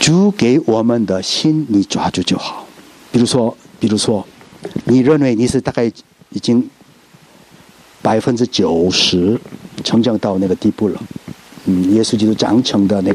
主给我们的心你抓住就好。比如说你认为你是大概已经90%成长到那个地步了，耶稣基督长成的那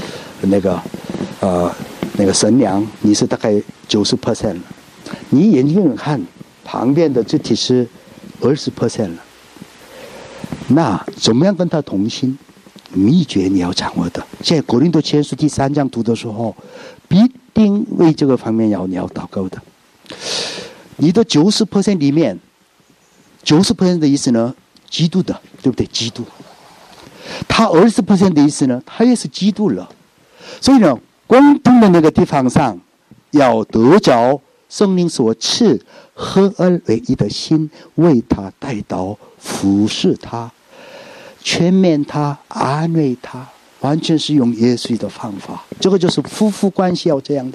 个神娘，你是大概90% 了，你眼睛看旁边的肢体是20% 了，那怎么样跟他同心？秘诀你要掌握的。现在哥林多前书第3章读的时候，必定为这个方面你要祷告的。你的90%里面，90% 的意思呢，基督的，对不对？基督。他20% 的意思呢，他也是基督了。所以呢，共同的那个地方上，要得着圣灵所赐合而为一的心，为他带祷，服侍他，全面他，安慰他，完全是用耶稣的方法。这个就是夫妇关系要这样的。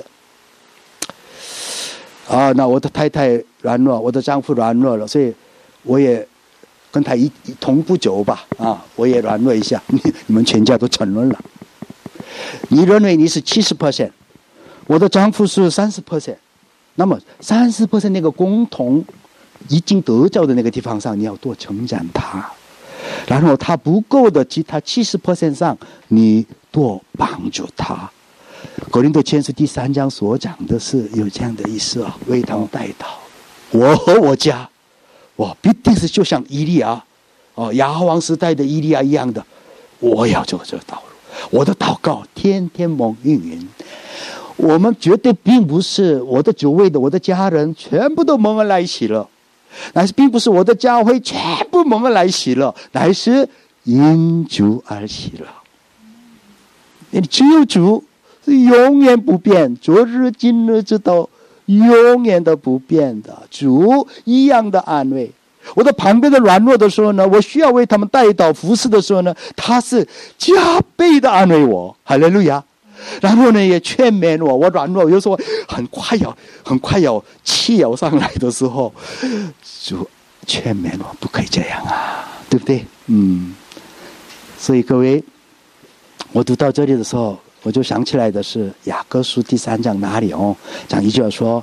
那我的太太软弱，我的丈夫软弱了，所以我也跟他一同不久吧，我也软弱一下，你们全家都沉沦了。你认为你是70%，我的丈夫是30%，那么30% 那个共同已经得着的那个地方上，你要多称赞他，然后他不够的其他70% 上，你多帮助他。哥林多前书第3章所讲的是有这样的意思啊，为他们代祷。我和我家，我必定是就像以利亚，亚哈王时代的以利亚一样的，我要走这个道路。我的祷告天天蒙应允。我们绝对并不是我的久违的，我的家人全部都蒙恩来喜乐，乃是并不是我的教会全部蒙恩来喜乐，乃是因主而喜乐。因为只有主是永远不变，昨日今日直到永远的不变的，主一样的安慰。我的旁边的软弱的时候呢，我需要为他们代祷服侍的时候呢，他是加倍的安慰我，哈利路亚。然后呢，也劝勉我，我软弱有时候很快要气要上来的时候，主劝勉我不可以这样啊，对不对？所以各位，我读到这里的时候，我就想起来的是雅各书第3章哪里讲一句话说，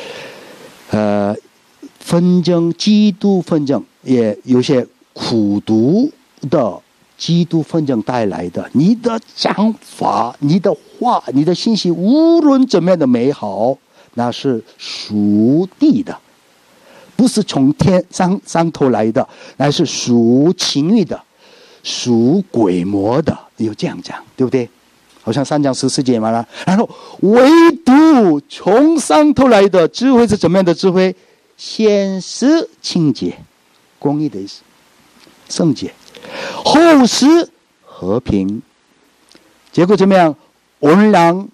纷争，基督纷争，也有些苦毒的基督纷争带来的。你的想法、你的话、你的信息，无论怎么样的美好，那是属地的，不是从天上头来的，那是属情欲的，属鬼魔的。有这样讲，对不对？好像3章14节嘛。然后唯独从上头来的智慧是怎么样的智慧？先是清洁，公义的意思，圣洁；后是和平，结果怎么样？温良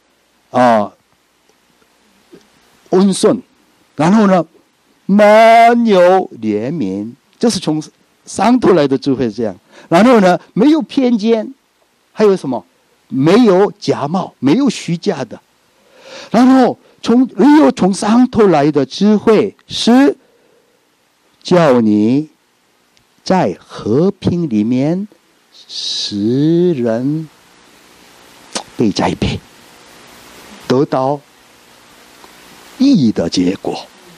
温顺，然后呢，满有怜悯，这是从上头来的智慧是这样。然后呢，没有偏见，还有什么？没有假冒，没有虚假的。然后唯有从上头来的智慧是叫你在和平里面使人被栽培，得到义的结果，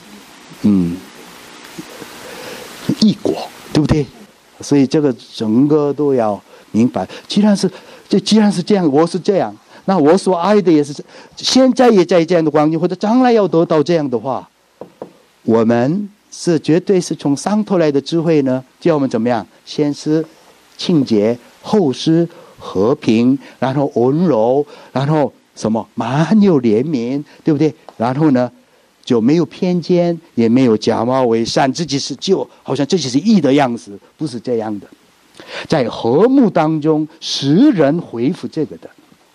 义果，对不对？所以这个整个都要明白。既然是这样，我是这样，那我所爱的也是现在也在这样的光景，或者将来要得到这样的话，我们是绝对是从上头来的智慧呢，叫我们怎么样？先是清洁，后是和平，然后温柔，然后什么满有怜悯，对不对？然后呢，就没有偏见，也没有假冒为善，自己是就好像自己是义的样子，不是这样的。在和睦当中使人恢复这个的。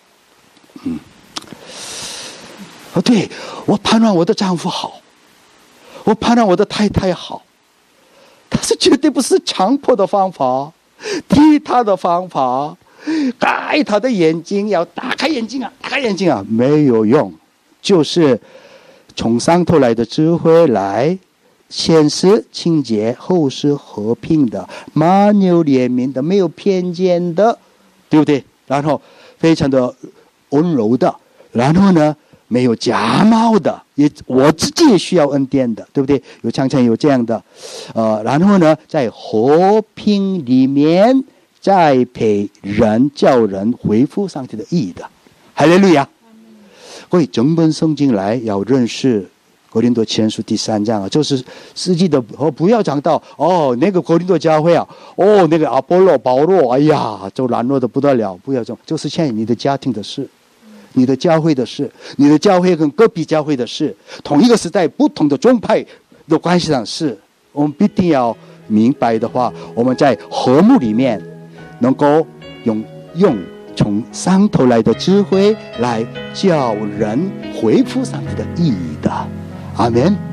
对，我盼望我的丈夫好，我盼望我的太太好，但是绝对不是强迫的方法，踢他的方法，盖他的眼睛，要打开眼睛啊，没有用。就是从上头来的智慧来，先是清洁，后是和平的，满有怜悯的，没有偏见的，对不对？然后非常的温柔的， 然后呢，没有假冒的，我自己也需要恩典的，对不对？常常有这样的，然后呢，在和平里面栽培人，叫人恢复上帝的义的。哈利路亚！所以整本圣经来要认识哥林多前书第3章啊，就是实际的，不要讲到那个哥林多教会啊，那个阿波罗、保罗，哎呀，就软弱的不得了，不要这种，就是现在你的家庭的事，你的教会的事，你的教会跟隔壁教会的事，同一个时代不同的宗派的关系上是，我们必定要明白的话，我们在和睦里面能够用从上头来的智慧来叫人恢复上帝的意义的。阿们。